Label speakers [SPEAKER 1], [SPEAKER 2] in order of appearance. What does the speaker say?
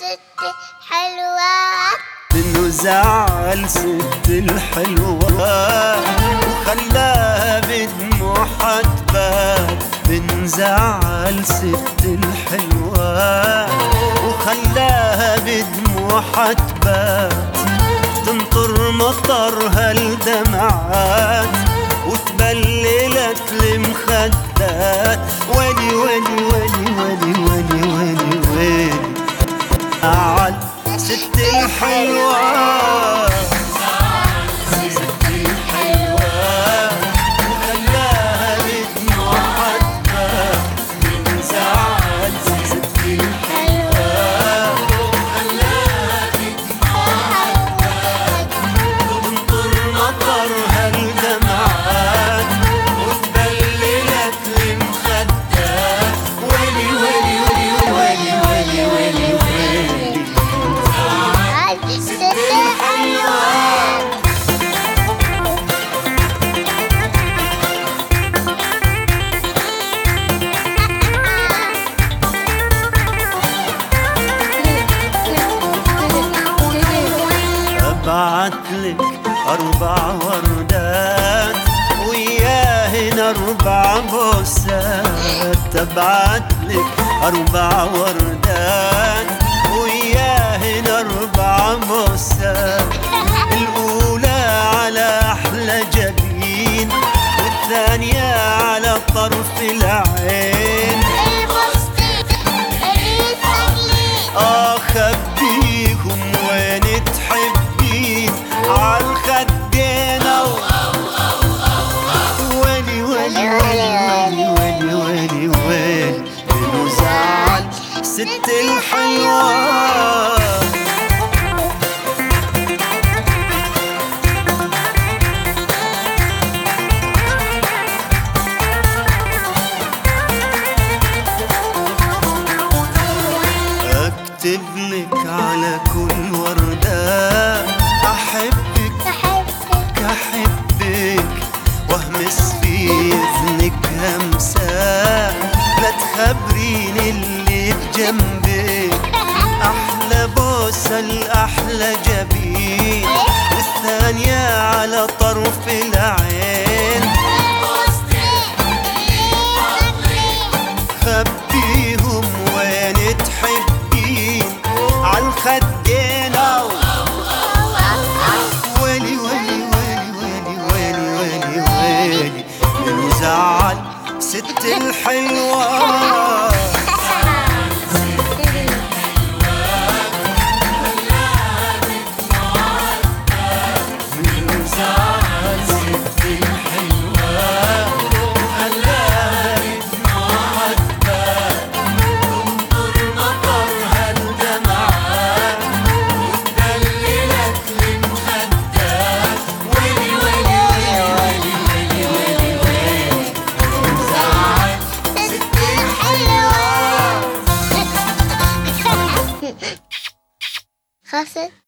[SPEAKER 1] ست حلوة
[SPEAKER 2] انه زعل ست الحلوة وخلاها بدموعها تبات. من زعل ست الحلوة وخلاها بدموعها تبات. تنطر مطرها الدمعات وتبللت المخدات. ولي ولي ولي ولي ولي ولي ولي زعل ست الحلوة. ست الحلوة وخلاها بدموعها تبات. من زعل ست الحلوة وخلاها بدموعها تبات. تنطر مطرها الدمعات وتبللت المخدات. ولي ولي ولي ولي ولي ولي ولي
[SPEAKER 1] ست حلوة
[SPEAKER 2] ابعتلك 4 وردات وياهن 4 بوسات. ابعتلك 4 وردات وياهن 4 بوسات. الأولى على أحلى جبين والثانية على طرف العين. خبيهم وين تحبين عالخدين. ولي ولي ولي ولي ولي ولي منو زعل ست الحلوة. اكتبلك على كل وردة احبك احبك واهمس في اذنك همسة. لا تخبرين اللي بجنبك. احلى بوسة الاحلى جبين والثانية على طرف العين. خبيهم وين تحبين عالخدين. ولي ولي ولي ولي ولي ولي ولي منو زعل ست الحلوة. منو زعل ست الحلوة وخلاها بدموعها تبات. تنطر مطرها الدمعات وتبللت المخدات. ولي ولي ولي ولي ولي ولي منو زعل ست الحلوة.
[SPEAKER 1] خلصت.